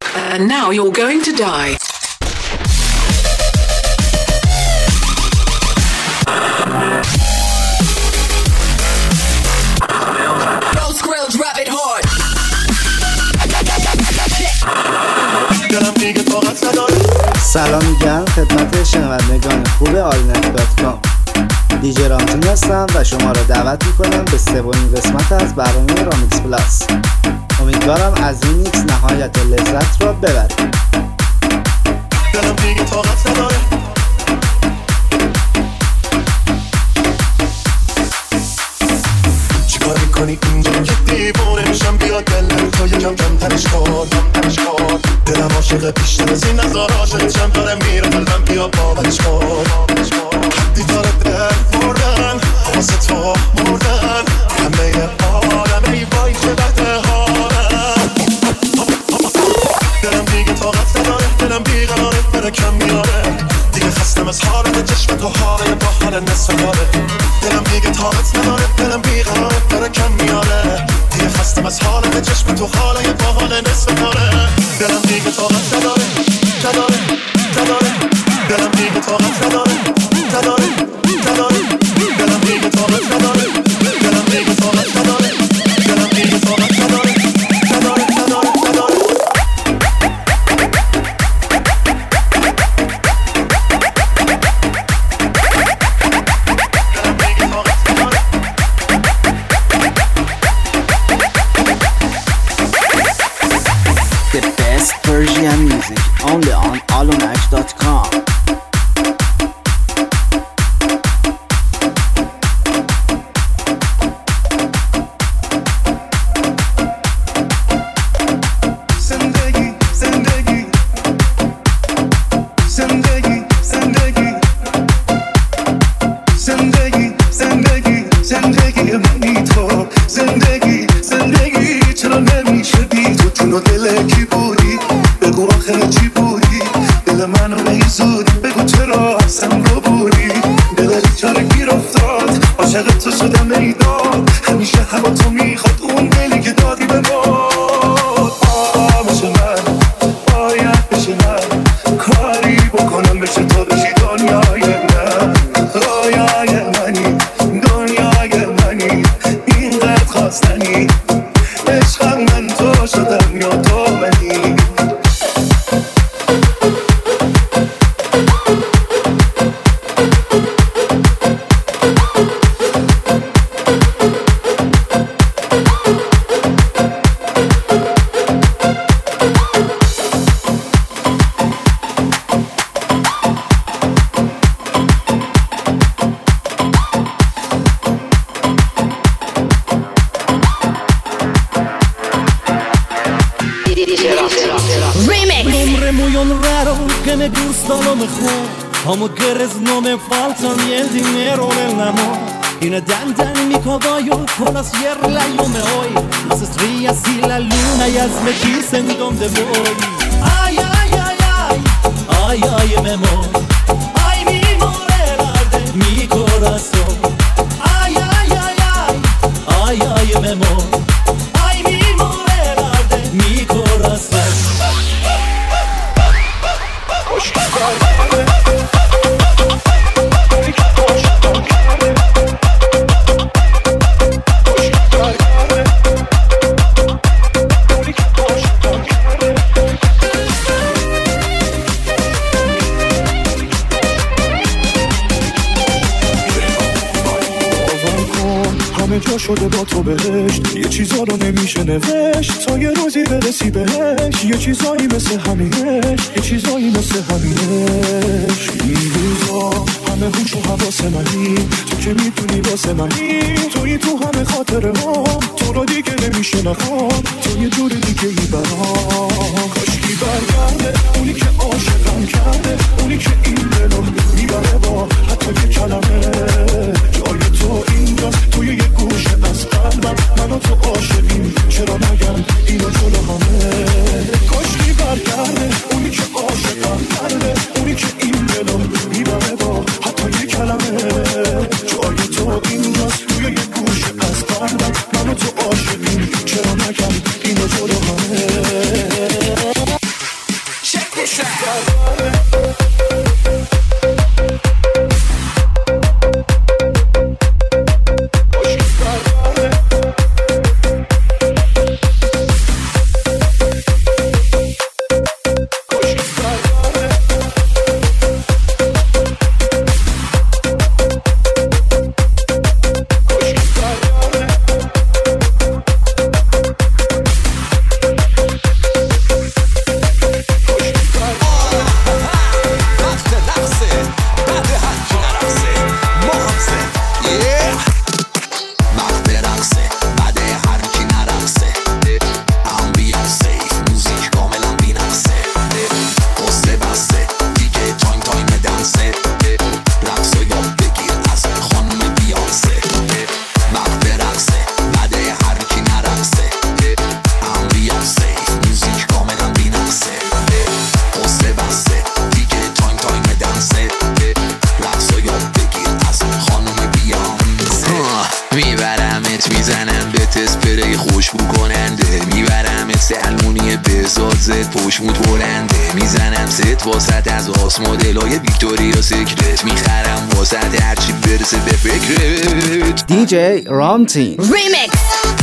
And now you're going to die. سلام میگم خدمت شنوندگان خوب آلنت.com. دیجی رامتین هستم و شما را دعوت میکنم به سومین قسمت از برنامه رامیکس پلاس. امیدوارم از این میکس نهایت لذت را ببرید. دلم دیگه طاقت نداره چیکار میکنی اینجا که دیوونه میشم بیا دلم تو یکم کم تنش کن دلم عاشق بیشتر از این نظار عاشقشم داره میره قلبم بیا باورش کن حدی داره دل بردن واسه تو مردن همه عالم ای وای چه بده حالم دلم دیگه طاقت نداره دلم بیقراره بره کم میاره دیگه خستم از حالت چشم تو حاله با حال نصف یاره دلم دیگه طاقت نداره دلم بیقراره بره کم میاره دیگه خستم از حالت چشم تو حاله با حال نصف یاره دلم دیگه طاقت نداره دلم دیگه طاقت نداره دلم دیگه طاقت نداره دلم دیگه طاقت نداره دلم دیگه طاقت نداره The best Persian music only on alonach.com. Como quieres no me falta ni el dinero del amor Y nadando en mi caballo con la sierra yo me voy Las estrellas y la luna ellas me dicen dónde voy Ay, ay, ay, ay, ay, ay, mi amor Ay, mi morena de mi corazón Ay, ay, ay, ay, ay, ay, mi amor Ay, mi morena de mi corazón جا شده با تو بهشت یه چیزا رو نمیشه نوشت تا یه روزی برسی بهش یه چیزایی مثل همینش یه چیزایی مثل همینش این روزا همه هوش و حواس منی تو که میتونی واسه منی توی تو همه خاطره ها تو رو دیگه نمیشه نخوام تو یه جور دیگه میبرام کاشکی برگرده اونی که عاشقم کرده اونی که این دلو میبره با حتی یه کلمه جای تو اینجاست توی یه گوشه از قلبم من و تو عاشقیم چرا نگم اینو جلو همه کاشکی برگرده اونی که عاشقم کرده اونی که این دلو میبره با حتی یه کلمه جای تو اینجاست توی یه گوشه از قلبم من و تو عاشقیم چرا نگم اینو جلو همه DJ Ramtin Remix.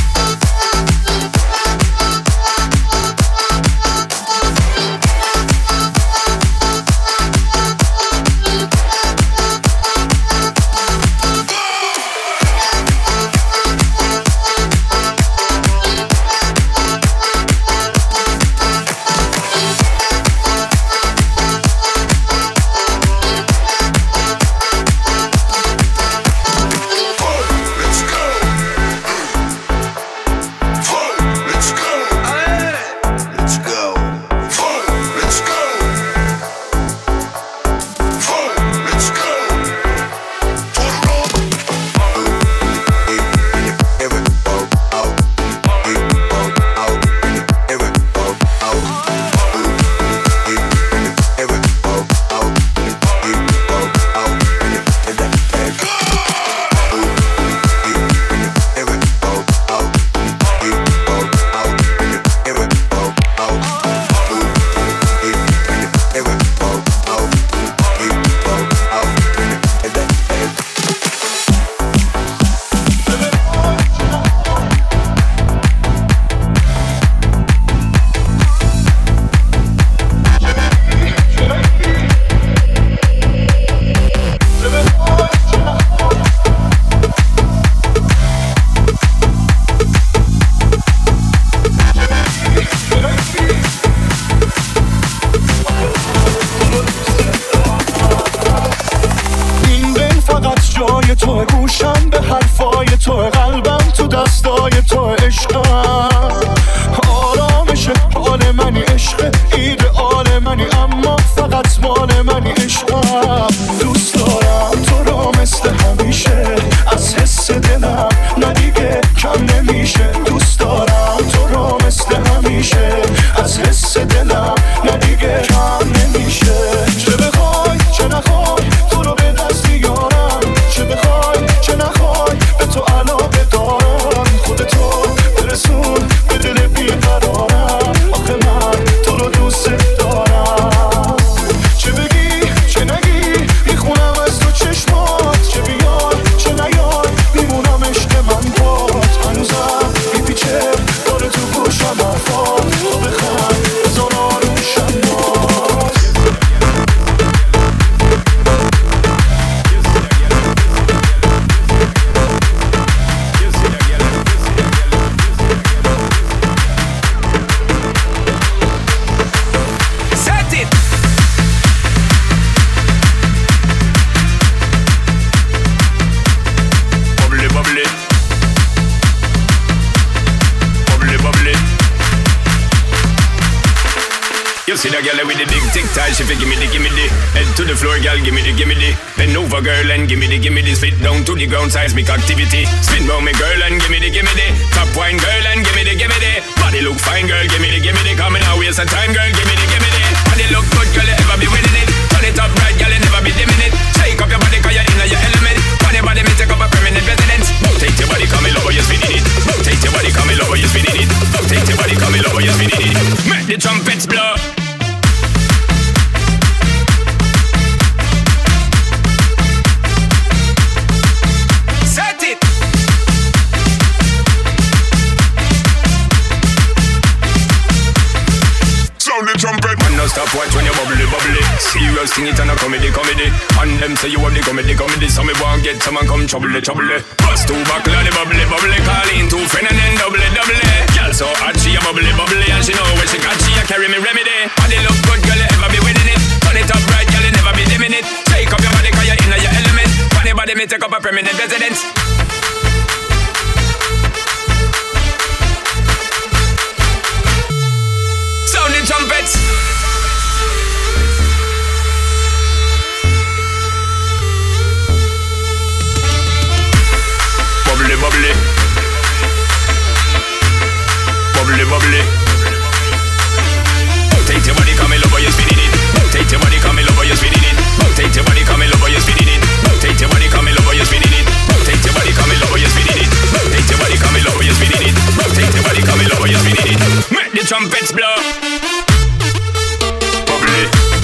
See that girl with the big tic tac, she fi gimme the head to the floor, girl, gimme the bend over, girl, and gimme the spit down to the ground, seismic activity. Spin round me, girl, and gimme the top wine, girl, and gimme the body look fine, girl, gimme the coming out waste of time, girl, gimme the body look good, girl, you ever be winning it. Turn it up right, girl, you never be dimming it. Shake up your body, cause you're in your element. Body me take up a permanent residence. Rotate your body, come in lower, you're spinning it. Rotate your body, come in lower, you're spinning it. Rotate your body, come in lower, you're spinning it. Make the trumpets blow. Sound the trumpet. Man, no stop watch when you bubbly, bubbly. Serious thing it and a comedy, comedy. And them say you want the comedy, comedy. So me won't get someone come trouble, trouble. Bust two buckle of the bubbly, bubbly. Call in two friend and then double, double. Girl so hot she a bubbly, bubbly. And she know when she got she a carry me remedy. Body look good, girl, you ever be winning it. Turn it up right, girl, you never be dimming it. Take up your body, cause you're in your element. Funny body, me take up a permanent residence. Sound the trumpets. Bubbly, bubbly. Bubbly, bubbly. Take your body, come in, love, you're spinning it. Take your body, come in, love, you're spinning it. Take your body, come in, love, you're spinning it. Take your body, come in, love, you're spinning it. Take your body, come in, love, you're spinning it. Take your body, come in, love, you're spinning it. Take your body, come in, love, you're spinning it. Make the trumpets blow. Bubbly.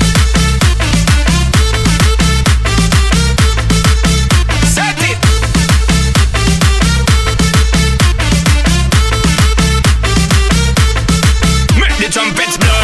Set it. Make the trumpets blow.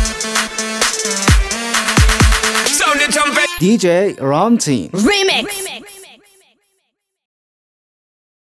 DJ Ram Team Remix.